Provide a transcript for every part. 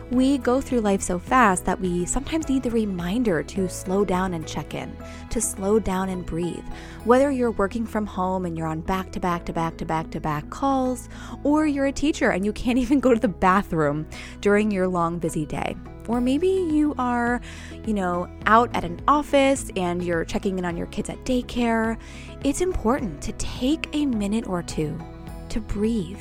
We go through life so fast that we sometimes need the reminder to slow down and check in, to slow down and breathe. Whether you're working from home and you're on back-to-back calls, or you're a teacher and you can't even go to the bathroom during your long, busy day. Or maybe you are, out at an office and you're checking in on your kids at daycare. It's important to take a minute or two to breathe.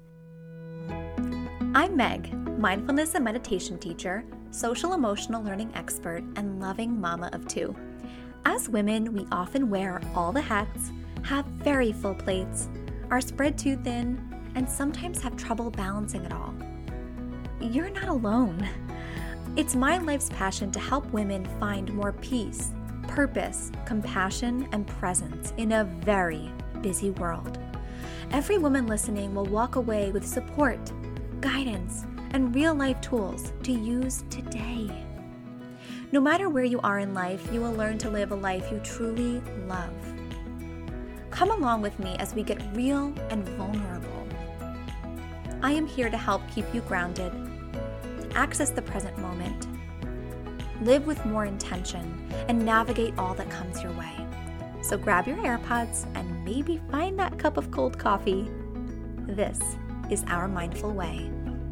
I'm Meg, mindfulness and meditation teacher, social emotional learning expert, and loving mama of two. As women, we often wear all the hats, have very full plates, are spread too thin, and sometimes have trouble balancing it all. You're not alone. It's my life's passion to help women find more peace, purpose, compassion, and presence in a very busy world. Every woman listening will walk away with support, guidance, and real-life tools to use today. No matter where you are in life, you will learn to live a life you truly love. Come along with me as we get real and vulnerable. I am here to help keep you grounded, access the present moment, live with more intention, and navigate all that comes your way. So grab your AirPods and maybe find that cup of cold coffee. This is Our Mindful Way.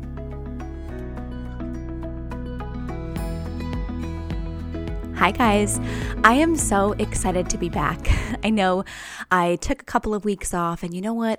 Hi guys, I am so excited to be back. I know I took a couple of weeks off, and you know what?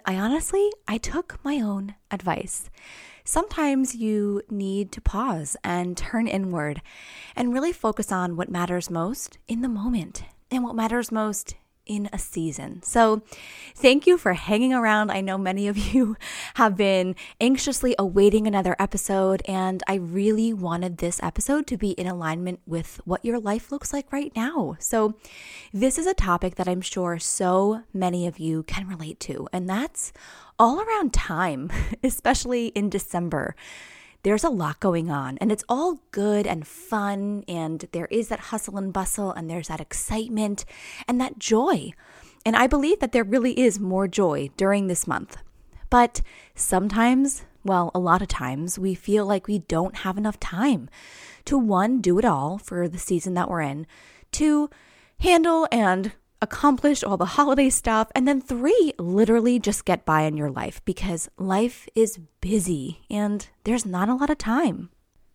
I took my own advice. Sometimes you need to pause and turn inward and really focus on what matters most in the moment and what matters most in a season. So thank you for hanging around. I know many of you have been anxiously awaiting another episode, and I really wanted this episode to be in alignment with what your life looks like right now. So this is a topic that I'm sure so many of you can relate to, and that's all around time, especially in December. There's a lot going on, and it's all good and fun, and there is that hustle and bustle, and there's that excitement and that joy. And I believe that there really is more joy during this month. But sometimes, a lot of times, we feel like we don't have enough time to, one, do it all for the season that we're in, two, handle and accomplish all the holiday stuff, and then three, literally just get by in your life, because life is busy and there's not a lot of time.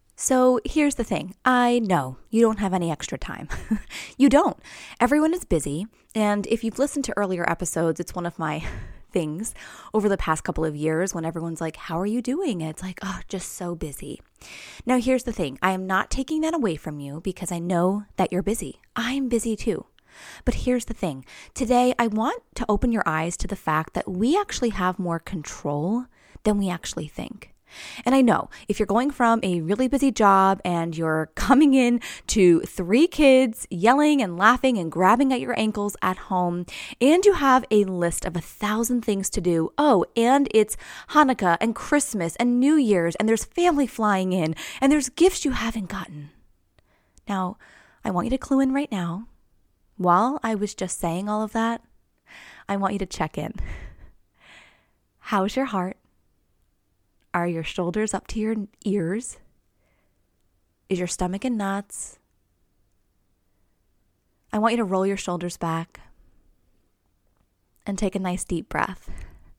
So here's the thing. I know you don't have any extra time. You don't. Everyone is busy. And if you've listened to earlier episodes, it's one of my things over the past couple of years when everyone's like, how are you doing? And it's like, oh, just so busy. Now, here's the thing. I am not taking that away from you because I know that you're busy. I'm busy too. But here's the thing. Today, I want to open your eyes to the fact that we actually have more control than we actually think. And I know if you're going from a really busy job and you're coming in to 3 kids yelling and laughing and grabbing at your ankles at home, and you have a list of 1,000 things to do. Oh, and it's Hanukkah and Christmas and New Year's, and there's family flying in, and there's gifts you haven't gotten. Now, I want you to clue in right now. While I was just saying all of that, I want you to check in. How's your heart? Are your shoulders up to your ears? Is your stomach in knots? I want you to roll your shoulders back and take a nice deep breath.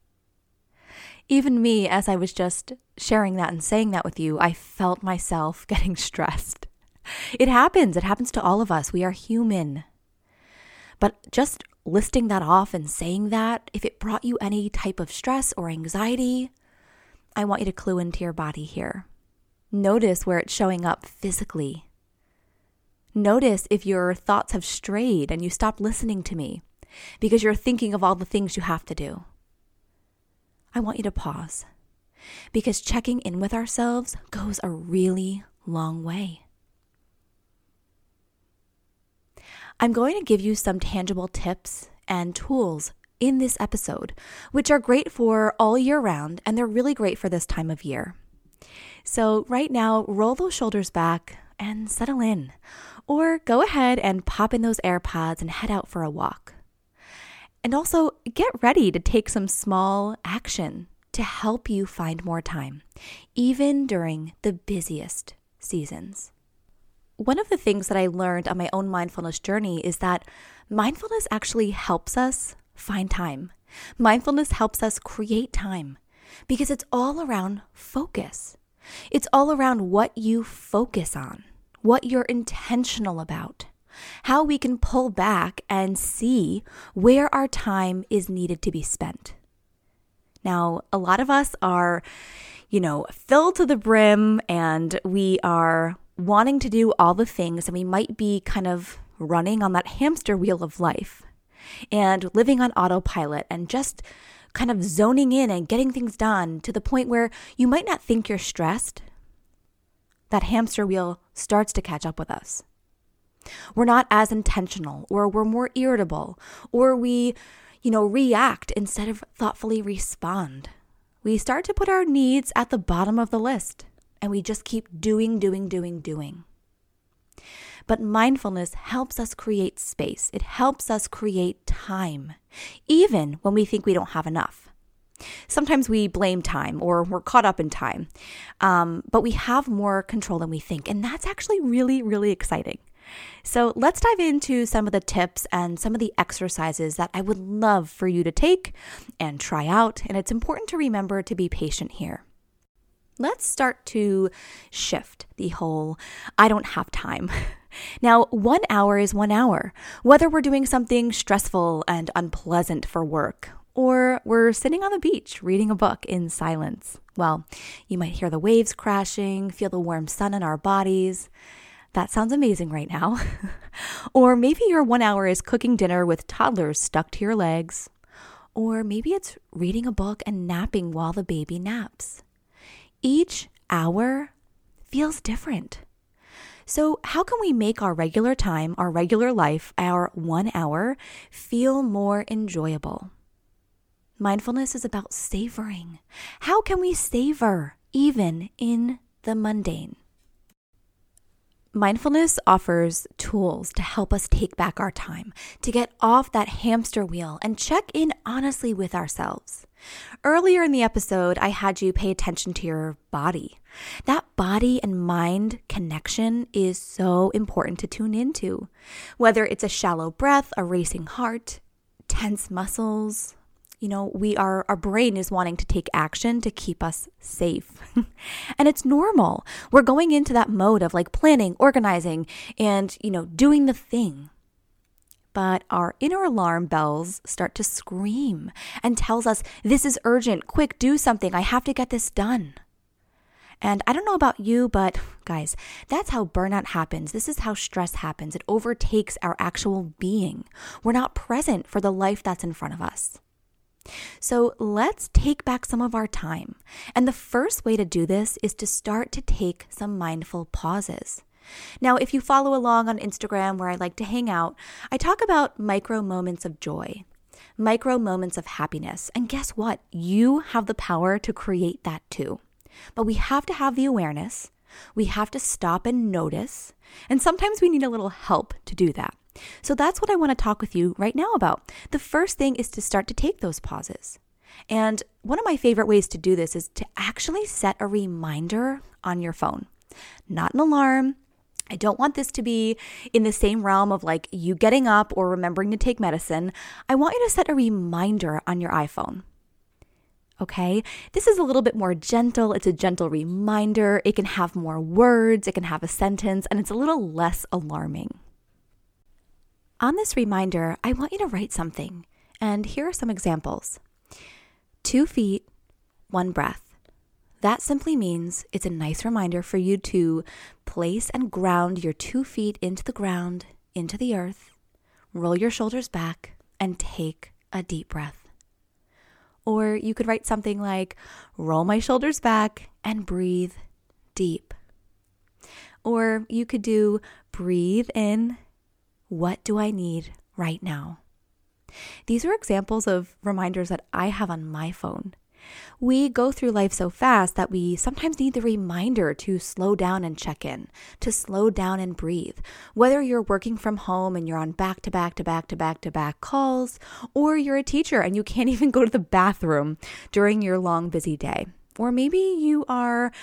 Even me, as I was just sharing that and saying that with you, I felt myself getting stressed. It happens. It happens to all of us. We are human. But just listing that off and saying that, if it brought you any type of stress or anxiety, I want you to clue into your body here. Notice where it's showing up physically. Notice if your thoughts have strayed and you stopped listening to me because you're thinking of all the things you have to do. I want you to pause, because checking in with ourselves goes a really long way. I'm going to give you some tangible tips and tools in this episode, which are great for all year round, and they're really great for this time of year. So right now, roll those shoulders back and settle in, or go ahead and pop in those AirPods and head out for a walk. And also get ready to take some small action to help you find more time, even during the busiest seasons. One of the things that I learned on my own mindfulness journey is that mindfulness actually helps us find time. Mindfulness helps us create time because it's all around focus. It's all around what you focus on, what you're intentional about, how we can pull back and see where our time is needed to be spent. Now, a lot of us are, filled to the brim, and we are wanting to do all the things, and we might be kind of running on that hamster wheel of life and living on autopilot and just kind of zoning in and getting things done to the point where you might not think you're stressed. That hamster wheel starts to catch up with us. We're not as intentional, or we're more irritable, or we, react instead of thoughtfully respond. We start to put our needs at the bottom of the list, and we just keep doing. But mindfulness helps us create space. It helps us create time, even when we think we don't have enough. Sometimes we blame time, or we're caught up in time, but we have more control than we think. And that's actually really, really exciting. So let's dive into some of the tips and some of the exercises that I would love for you to take and try out. And it's important to remember to be patient here. Let's start to shift the whole, I don't have time. Now, 1 hour is 1 hour, whether we're doing something stressful and unpleasant for work, or we're sitting on the beach reading a book in silence. Well, you might hear the waves crashing, feel the warm sun on our bodies. That sounds amazing right now. Or maybe your 1 hour is cooking dinner with toddlers stuck to your legs. Or maybe it's reading a book and napping while the baby naps. Each hour feels different. So how can we make our regular time, our regular life, our 1 hour feel more enjoyable? Mindfulness is about savoring. How can we savor even in the mundane? Mindfulness offers tools to help us take back our time, to get off that hamster wheel and check in honestly with ourselves. Earlier in the episode, I had you pay attention to your body. That body and mind connection is so important to tune into. Whether it's a shallow breath, a racing heart, tense muscles, our brain is wanting to take action to keep us safe. And it's normal. We're going into that mode of planning, organizing, and, doing the thing. But our inner alarm bells start to scream and tells us, this is urgent, quick, do something, I have to get this done. And I don't know about you, but guys, that's how burnout happens. This is how stress happens. It overtakes our actual being. We're not present for the life that's in front of us. So let's take back some of our time. And the first way to do this is to start to take some mindful pauses. Now, if you follow along on Instagram where I like to hang out, I talk about micro moments of joy, micro moments of happiness. And guess what? You have the power to create that too. But we have to have the awareness. We have to stop and notice. And sometimes we need a little help to do that. So that's what I want to talk with you right now about. The first thing is to start to take those pauses. And one of my favorite ways to do this is to actually set a reminder on your phone. Not an alarm. I don't want this to be in the same realm of you getting up or remembering to take medicine. I want you to set a reminder on your iPhone. Okay? This is a little bit more gentle. It's a gentle reminder. It can have more words. It can have a sentence, and it's a little less alarming. On this reminder, I want you to write something, and here are some examples. 2 feet, 1 breath. That simply means it's a nice reminder for you to place and ground your 2 feet into the ground, into the earth, roll your shoulders back, and take a deep breath. Or you could write something like, roll my shoulders back and breathe deep. Or you could do, breathe in. What do I need right now? These are examples of reminders that I have on my phone. We go through life so fast that we sometimes need the reminder to slow down and check in, to slow down and breathe. Whether you're working from home and you're on back to back calls, or you're a teacher and you can't even go to the bathroom during your long, busy day. Or maybe you are,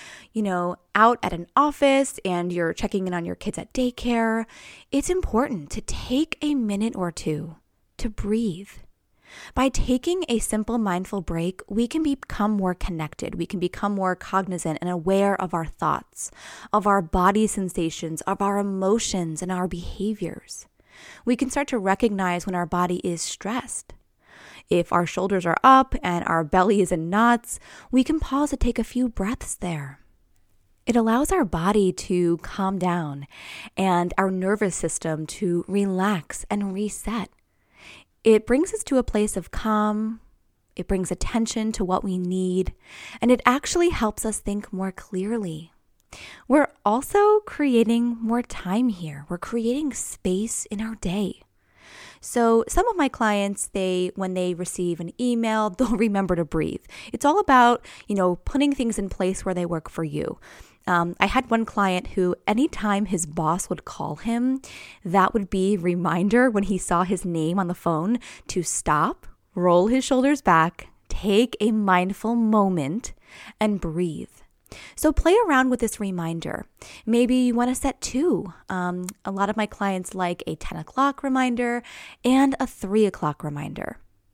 out at an office and you're checking in on your kids at daycare. It's important to take a minute or two to breathe. By taking a simple mindful break, we can become more connected. We can become more cognizant and aware of our thoughts, of our body sensations, of our emotions, and our behaviors. We can start to recognize when our body is stressed. If our shoulders are up and our belly is in knots, we can pause to take a few breaths there. It allows our body to calm down and our nervous system to relax and reset. It brings us to a place of calm, it brings attention to what we need, and it actually helps us think more clearly. We're also creating more time here. We're creating space in our day. So some of my clients, when they receive an email, they'll remember to breathe. It's all about, putting things in place where they work for you. I had one client who anytime his boss would call him, that would be a reminder when he saw his name on the phone to stop, roll his shoulders back, take a mindful moment, and breathe. So play around with this reminder. Maybe you want to set two. A lot of my clients like a 10 o'clock reminder and a 3 o'clock reminder.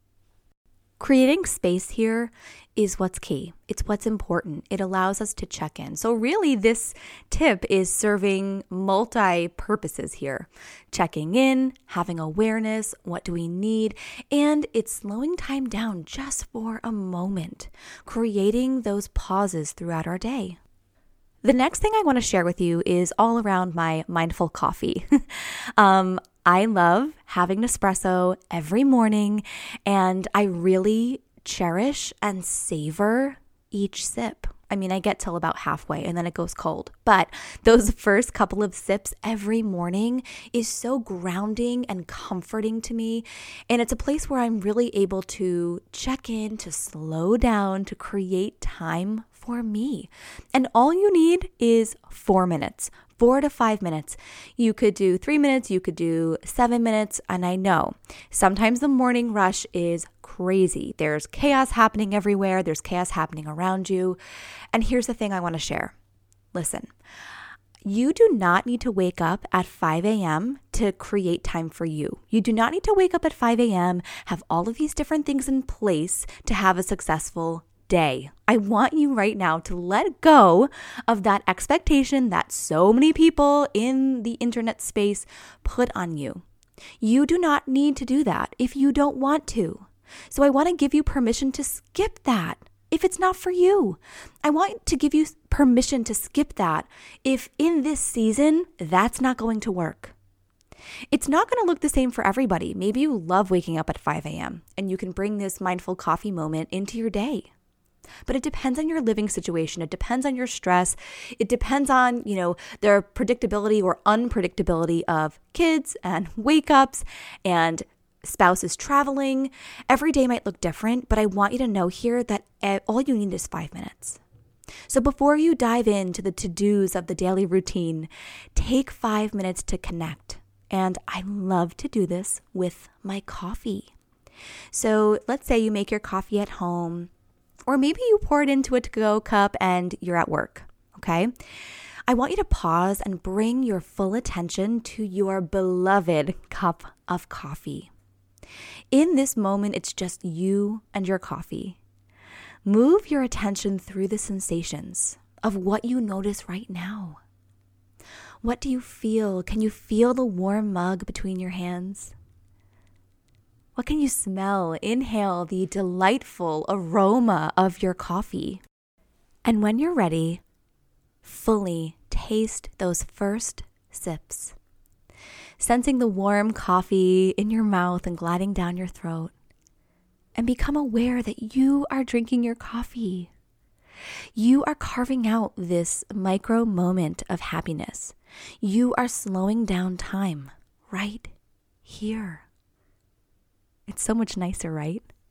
Creating space here is what's key. It's what's important. It allows us to check in. So really this tip is serving multi-purposes here. Checking in, having awareness, what do we need, and it's slowing time down just for a moment, creating those pauses throughout our day. The next thing I want to share with you is all around my mindful coffee. I love having Nespresso every morning, and I really cherish and savor each sip. I mean, I get till about halfway and then it goes cold. But those first couple of sips every morning is so grounding and comforting to me. And it's a place where I'm really able to check in, to slow down, to create time for me. And all you need is 4 minutes. 4 to 5 minutes. You could do 3 minutes, you could do 7 minutes, and I know sometimes the morning rush is crazy. There's chaos happening everywhere, there's chaos happening around you. And here's the thing I want to share. Listen, you do not need to wake up at 5 a.m. to create time for you. You do not need to wake up at 5 a.m., have all of these different things in place to have a successful day. I want you right now to let go of that expectation that so many people in the internet space put on you. You do not need to do that if you don't want to. So I want to give you permission to skip that if it's not for you. I want to give you permission to skip that if in this season that's not going to work. It's not going to look the same for everybody. Maybe you love waking up at 5 a.m. and you can bring this mindful coffee moment into your day. But it depends on your living situation. It depends on your stress. It depends on, the predictability or unpredictability of kids and wake ups and spouses traveling. Every day might look different, but I want you to know here that all you need is 5 minutes. So before you dive into the to-dos of the daily routine, take 5 minutes to connect. And I love to do this with my coffee. So let's say you make your coffee at home, or maybe you pour it into a to-go cup and you're at work, okay? I want you to pause and bring your full attention to your beloved cup of coffee. In this moment, it's just you and your coffee. Move your attention through the sensations of what you notice right now. What do you feel? Can you feel the warm mug between your hands? What can you smell? Inhale the delightful aroma of your coffee. And when you're ready, fully taste those first sips. Sensing the warm coffee in your mouth and gliding down your throat. And become aware that you are drinking your coffee. You are carving out this micro moment of happiness. You are slowing down time right here. It's so much nicer, right?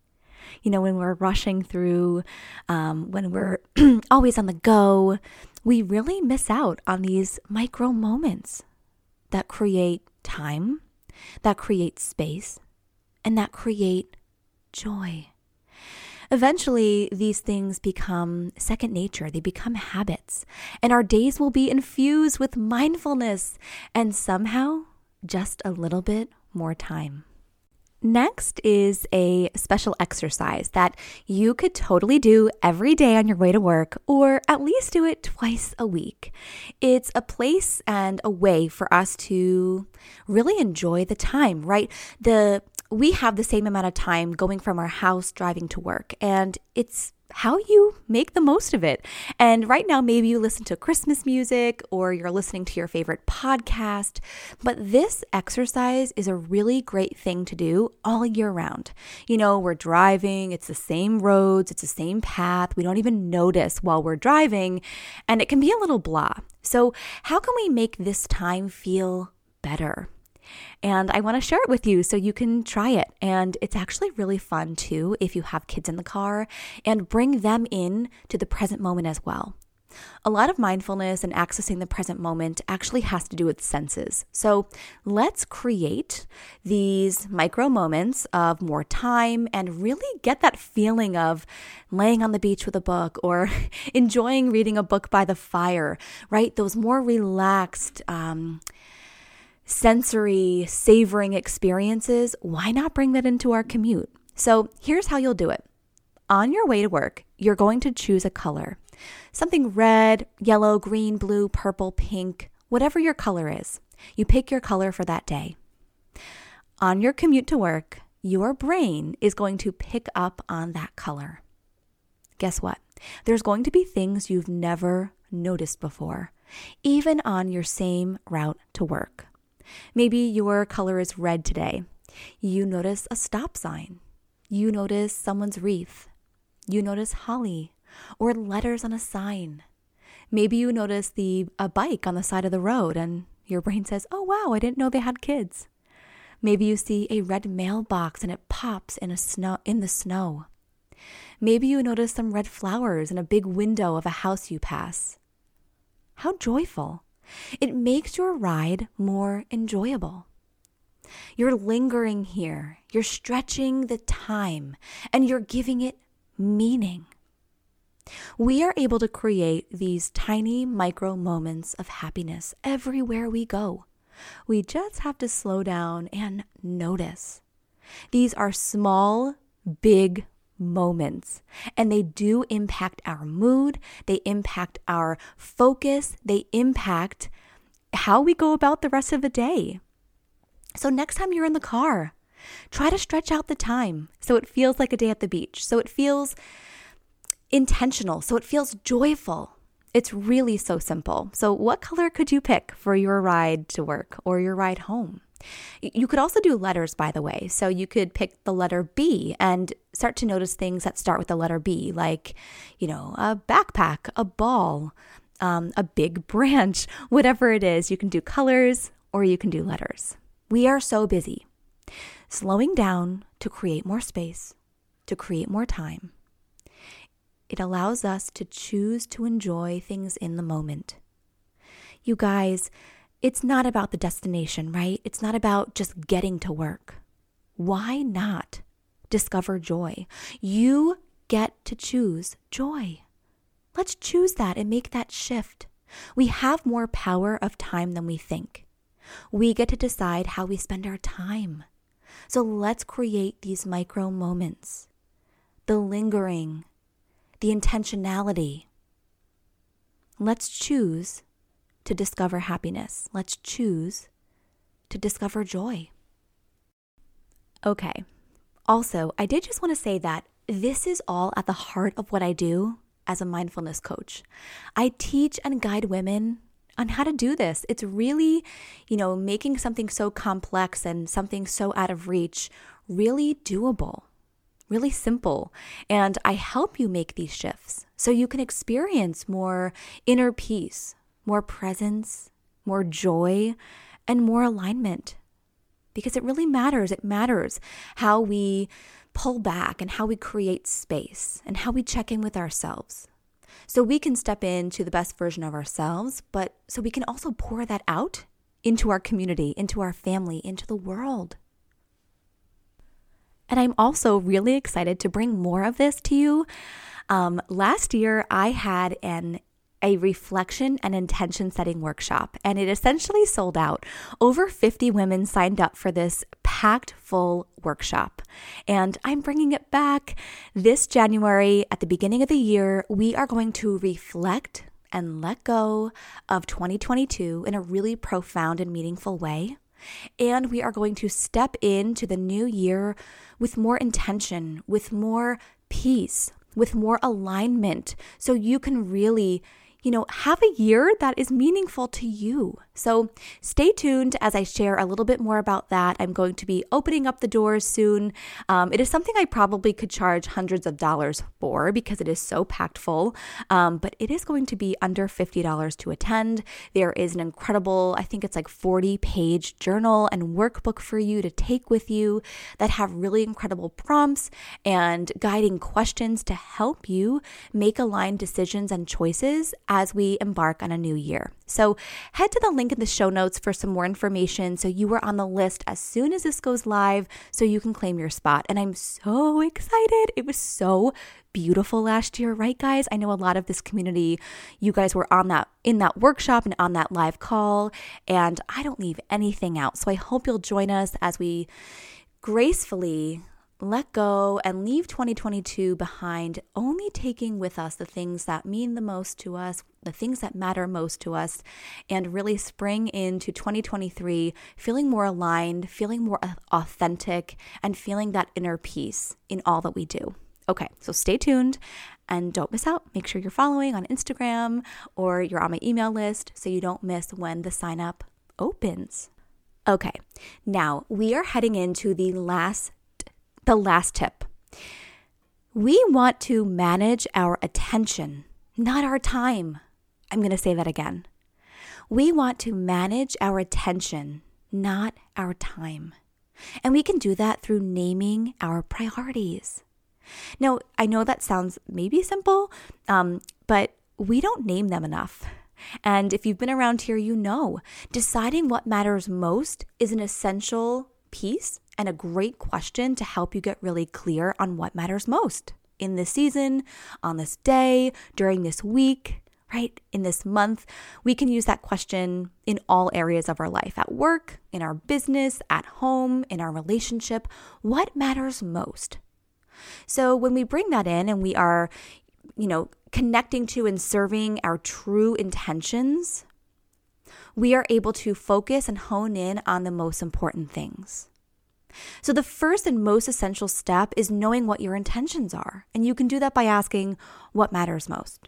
When we're rushing through, when we're always on the go, we really miss out on these micro moments that create time, that create space, and that create joy. Eventually, these things become second nature. They become habits, and our days will be infused with mindfulness and somehow just a little bit more time. Next is a special exercise that you could totally do every day on your way to work, or at least do it twice a week. It's a place and a way for us to really enjoy the time, right? We have the same amount of time going from our house driving to work, and it's how you make the most of it. And right now, maybe you listen to Christmas music or you're listening to your favorite podcast, but this exercise is a really great thing to do all year round. We're driving, it's the same roads, it's the same path. We don't even notice while we're driving, and it can be a little blah. So how can we make this time feel better? And I want to share it with you so you can try it. And it's actually really fun too if you have kids in the car, and bring them in to the present moment as well. A lot of mindfulness and accessing the present moment actually has to do with senses. So let's create these micro moments of more time and really get that feeling of laying on the beach with a book, or enjoying reading a book by the fire, right? Those more relaxed, sensory, savoring experiences. Why not bring that into our commute? So here's how you'll do it. On your way to work, you're going to choose a color. Something red, yellow, green, blue, purple, pink, whatever your color is. You pick your color for that day. On your commute to work, your brain is going to pick up on that color. Guess what? There's going to be things you've never noticed before, even on your same route to work. Maybe your color is red today. You notice a stop sign. You notice someone's wreath. You notice holly or letters on a sign. Maybe you notice a bike on the side of the road, and your brain says, "Oh wow, I didn't know they had kids." Maybe you see a red mailbox and it pops in the snow. Maybe you notice some red flowers in a big window of a house you pass. How joyful. It makes your ride more enjoyable. You're lingering here, you're stretching the time, and you're giving it meaning. We are able to create these tiny micro moments of happiness everywhere we go. We just have to slow down and notice. These are small, big moments, and they do impact our mood, they impact our focus, they impact how we go about the rest of the day. So next time you're in the car, try to stretch out the time so it feels like a day at the beach, so it feels intentional, so it feels joyful. It's really so simple. So what color could you pick for your ride to work or your ride home? You could also do letters, by the way. So you could pick the letter B and start to notice things that start with the letter B, like, a backpack, a ball, a big branch, whatever it is. You can do colors or you can do letters. We are so busy. Slowing down to create more space, to create more time. It allows us to choose to enjoy things in the moment. You guys, it's not about the destination, right? It's not about just getting to work. Why not discover joy? You get to choose joy. Let's choose that and make that shift. We have more power of time than we think. We get to decide how we spend our time. So let's create these micro moments, the lingering, the intentionality. Let's choose to discover happiness. Let's choose to discover joy. Okay. Also, I did just want to say that this is all at the heart of what I do as a mindfulness coach. I teach and guide women on how to do this. It's really, making something so complex and something so out of reach really doable, really simple. And I help you make these shifts so you can experience more inner peace, more presence, more joy, and more alignment. Because it really matters. It matters how we pull back and how we create space and how we check in with ourselves. So we can step into the best version of ourselves, but so we can also pour that out into our community, into our family, into the world. And I'm also really excited to bring more of this to you. Last year, I had a reflection and intention setting workshop, and it essentially sold out. Over 50 women signed up for this packed full workshop, and I'm bringing it back this January. At the beginning of the year, we are going to reflect and let go of 2022 in a really profound and meaningful way. And we are going to step into the new year with more intention, with more peace, with more alignment, so you can really have a year that is meaningful to you. So stay tuned as I share a little bit more about that. I'm going to be opening up the doors soon. It is something I probably could charge hundreds of dollars for because it is so packed full, but it is going to be under $50 to attend. There is an incredible, I think it's like 40-page journal and workbook for you to take with you that have really incredible prompts and guiding questions to help you make aligned decisions and choices as we embark on a new year. So head to the link in the show notes for some more information so you are on the list as soon as this goes live so you can claim your spot. And I'm so excited. It was so beautiful last year, right, guys? I know a lot of this community, you guys were in that workshop and on that live call, and I don't leave anything out. So I hope you'll join us as we gracefully let go and leave 2022 behind, only taking with us the things that mean the most to us, the things that matter most to us, and really spring into 2023 feeling more aligned, feeling more authentic, and feeling that inner peace in all that we do. Okay, so stay tuned and don't miss out. Make sure you're following on Instagram or you're on my email list so you don't miss when the sign up opens. Okay, now we are heading into the last tip. We want to manage our attention, not our time. I'm going to say that again. We want to manage our attention, not our time. And we can do that through naming our priorities. Now, I know that sounds maybe simple, but we don't name them enough. And if you've been around here, you know, deciding what matters most is an essential piece and a great question to help you get really clear on what matters most in this season, on this day, during this week, right? In this month. We can use that question in all areas of our life, at work, in our business, at home, in our relationship. What matters most? So when we bring that in and we are, connecting to and serving our true intentions, we are able to focus and hone in on the most important things. So the first and most essential step is knowing what your intentions are. And you can do that by asking what matters most.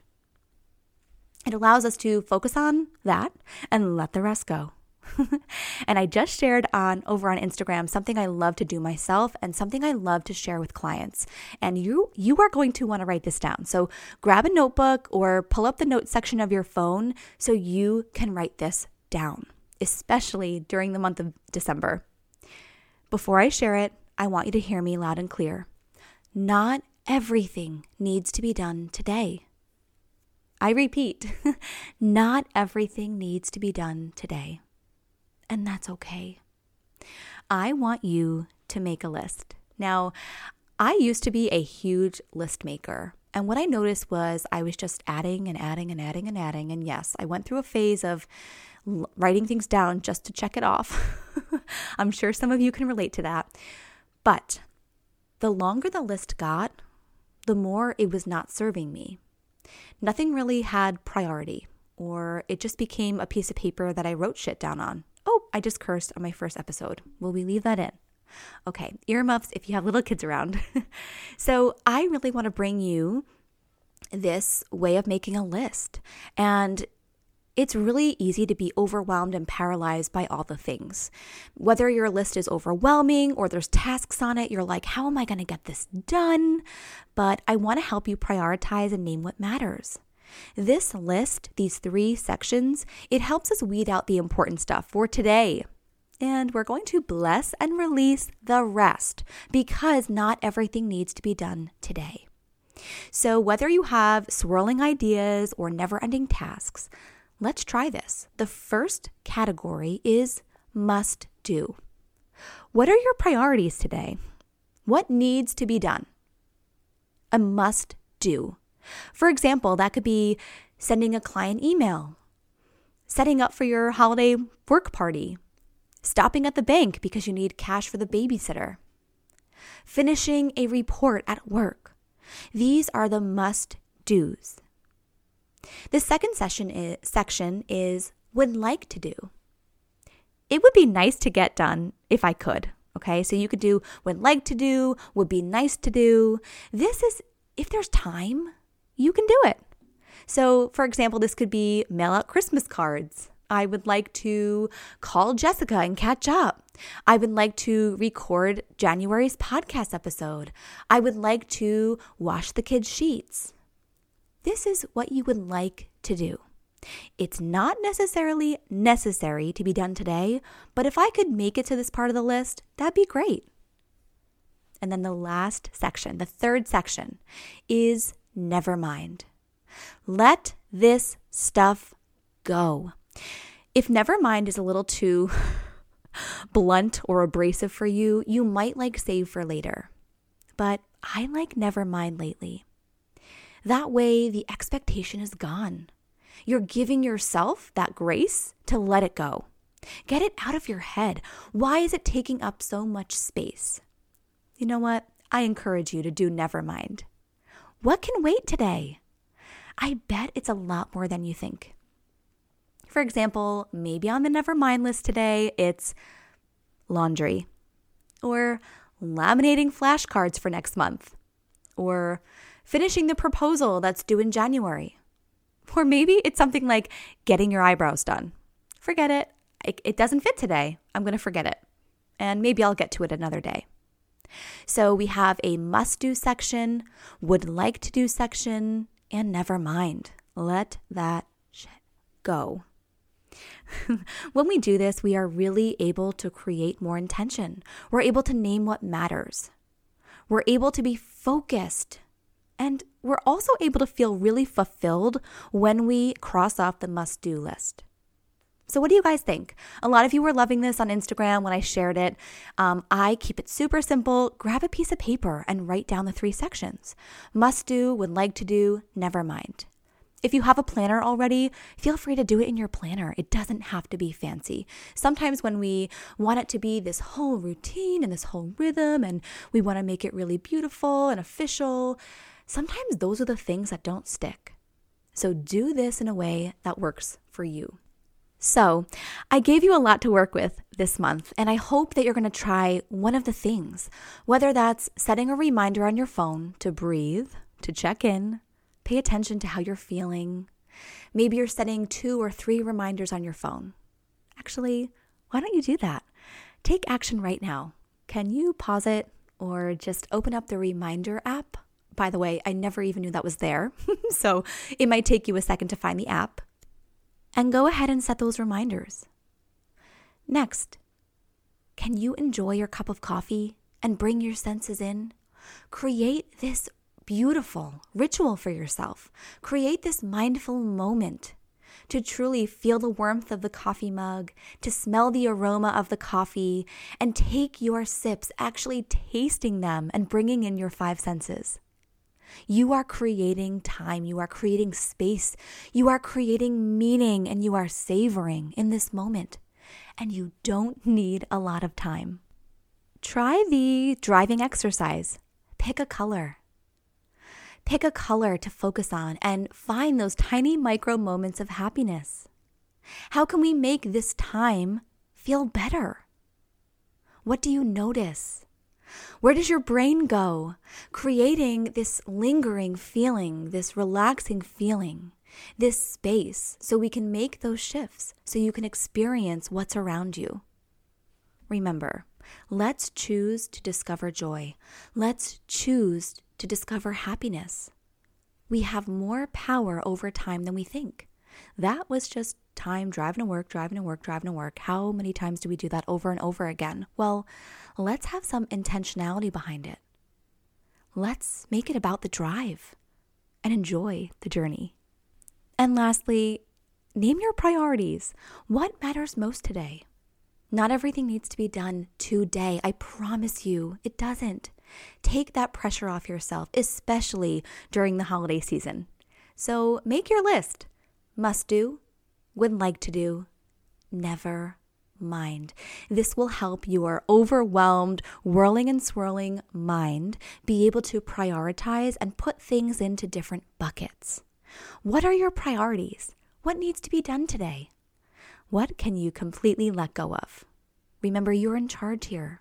It allows us to focus on that and let the rest go. And I just shared over on Instagram something I love to do myself and something I love to share with clients. And you are going to want to write this down. So grab a notebook or pull up the notes section of your phone so you can write this down, especially during the month of December. Before I share it, I want you to hear me loud and clear. Not everything needs to be done today. I repeat, not everything needs to be done today. And that's okay. I want you to make a list. Now, I used to be a huge list maker. And what I noticed was I was just adding and adding and adding and adding. And yes, I went through a phase of writing things down just to check it off. I'm sure some of you can relate to that. But the longer the list got, the more it was not serving me. Nothing really had priority, or it just became a piece of paper that I wrote shit down on. Oh, I just cursed on my first episode. Will we leave that in? Okay, earmuffs if you have little kids around. So I really want to bring you this way of making a list. And it's really easy to be overwhelmed and paralyzed by all the things. Whether your list is overwhelming or there's tasks on it, you're like, how am I going to get this done? But I want to help you prioritize and name what matters. This list, these 3 sections, it helps us weed out the important stuff for today. And we're going to bless and release the rest because not everything needs to be done today. So whether you have swirling ideas or never-ending tasks, let's try this. The first category is must do. What are your priorities today? What needs to be done? A must do. For example, that could be sending a client email, setting up for your holiday work party, stopping at the bank because you need cash for the babysitter, finishing a report at work. These are the must-dos. The second section is would like to do. It would be nice to get done if I could, okay? So you could do would like to do, would be nice to do. This is, if there's time, you can do it. So, for example, this could be mail out Christmas cards. I would like to call Jessica and catch up. I would like to record January's podcast episode. I would like to wash the kids' sheets. This is what you would like to do. It's not necessarily necessary to be done today, but if I could make it to this part of the list, that'd be great. And then the last section, the third section, is never mind. Let this stuff go. If never mind is a little too blunt or abrasive for you, you might like save for later. But I like never mind lately. That way, the expectation is gone. You're giving yourself that grace to let it go. Get it out of your head. Why is it taking up so much space? You know what? I encourage you to do never mind. What can wait today? I bet it's a lot more than you think. For example, maybe on the never mind list today, it's laundry, or laminating flashcards for next month, or finishing the proposal that's due in January. Or maybe it's something like getting your eyebrows done. Forget it. It doesn't fit today. I'm going to forget it. And maybe I'll get to it another day. So we have a must-do section, would like to do section, and never mind. Let that shit go. When we do this, we are really able to create more intention. We're able to name what matters. We're able to be focused. And we're also able to feel really fulfilled when we cross off the must-do list. So what do you guys think? A lot of you were loving this on Instagram when I shared it. I keep it super simple. Grab a piece of paper and write down the 3 sections. Must do, would like to do, never mind. If you have a planner already, feel free to do it in your planner. It doesn't have to be fancy. Sometimes when we want it to be this whole routine and this whole rhythm and we want to make it really beautiful and official, sometimes those are the things that don't stick. So do this in a way that works for you. So I gave you a lot to work with this month, and I hope that you're going to try one of the things, whether that's setting a reminder on your phone to breathe, to check in, pay attention to how you're feeling. Maybe you're setting 2 or 3 reminders on your phone. Actually, why don't you do that? Take action right now. Can you pause it or just open up the reminder app? By the way, I never even knew that was there, so it might take you a second to find the app. And go ahead and set those reminders. Next, can you enjoy your cup of coffee and bring your senses in? Create this beautiful ritual for yourself. Create this mindful moment to truly feel the warmth of the coffee mug, to smell the aroma of the coffee, and take your sips, actually tasting them and bringing in your 5 senses. You are creating time, you are creating space, you are creating meaning, and you are savoring in this moment. And you don't need a lot of time. Try the driving exercise. Pick a color. Pick a color to focus on and find those tiny micro moments of happiness. How can we make this time feel better? What do you notice? Where does your brain go? Creating this lingering feeling, this relaxing feeling, this space so we can make those shifts, so you can experience what's around you. Remember, let's choose to discover joy. Let's choose to discover happiness. We have more power over time than we think. That was just time driving to work. How many times do we do that over and over again? Well, let's have some intentionality behind it. Let's make it about the drive and enjoy the journey. And lastly, name your priorities. What matters most today? Not everything needs to be done today. I promise you, it doesn't. Take that pressure off yourself, especially during the holiday season. So make your list. Must do, would like to do, never mind. This will help your overwhelmed, whirling and swirling mind be able to prioritize and put things into different buckets. What are your priorities? What needs to be done today? What can you completely let go of? Remember, you're in charge here.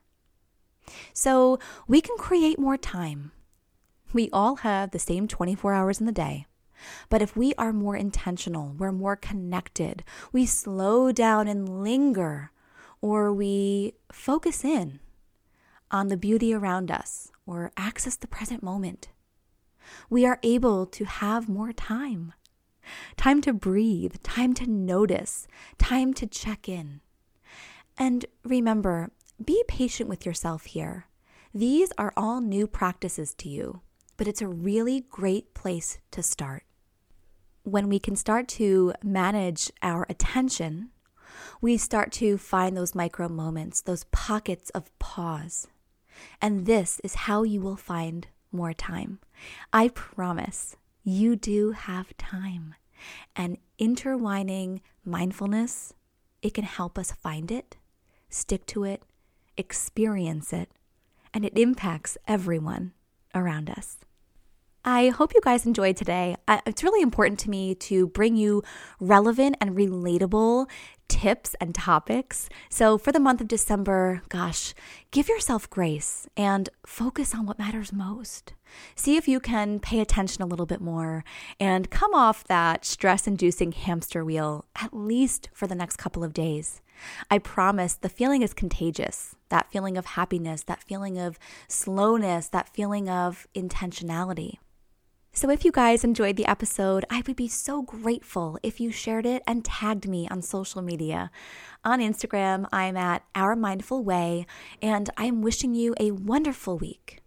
So we can create more time. We all have the same 24 hours in the day. But if we are more intentional, we're more connected, we slow down and linger, or we focus in on the beauty around us, or access the present moment, we are able to have more time. Time to breathe, time to notice, time to check in. And remember, be patient with yourself here. These are all new practices to you, but it's a really great place to start. When we can start to manage our attention, we start to find those micro moments, those pockets of pause. And this is how you will find more time. I promise you do have time. And intertwining mindfulness, it can help us find it, stick to it, experience it, and it impacts everyone around us. I hope you guys enjoyed today. It's really important to me to bring you relevant and relatable tips and topics. So for the month of December, give yourself grace and focus on what matters most. See if you can pay attention a little bit more and come off that stress-inducing hamster wheel, at least for the next couple of days. I promise the feeling is contagious. That feeling of happiness, that feeling of slowness, that feeling of intentionality. So if you guys enjoyed the episode, I would be so grateful if you shared it and tagged me on social media. On Instagram, I'm at Our Mindful Way, and I'm wishing you a wonderful week.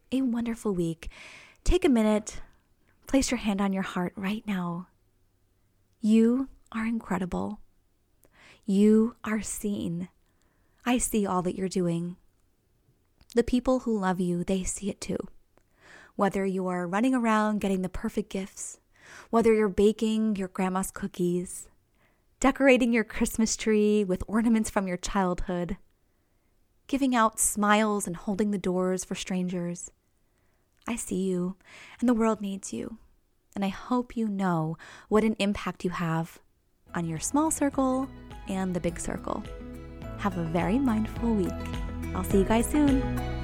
Take a minute, place your hand on your heart right now. You are incredible. You are seen. I see all that you're doing. The people who love you, they see it too. Whether you are running around getting the perfect gifts, whether you're baking your grandma's cookies, decorating your Christmas tree with ornaments from your childhood, giving out smiles and holding the doors for strangers, I see you, and the world needs you. And I hope you know what an impact you have on your small circle and the big circle. Have a very mindful week. I'll see you guys soon.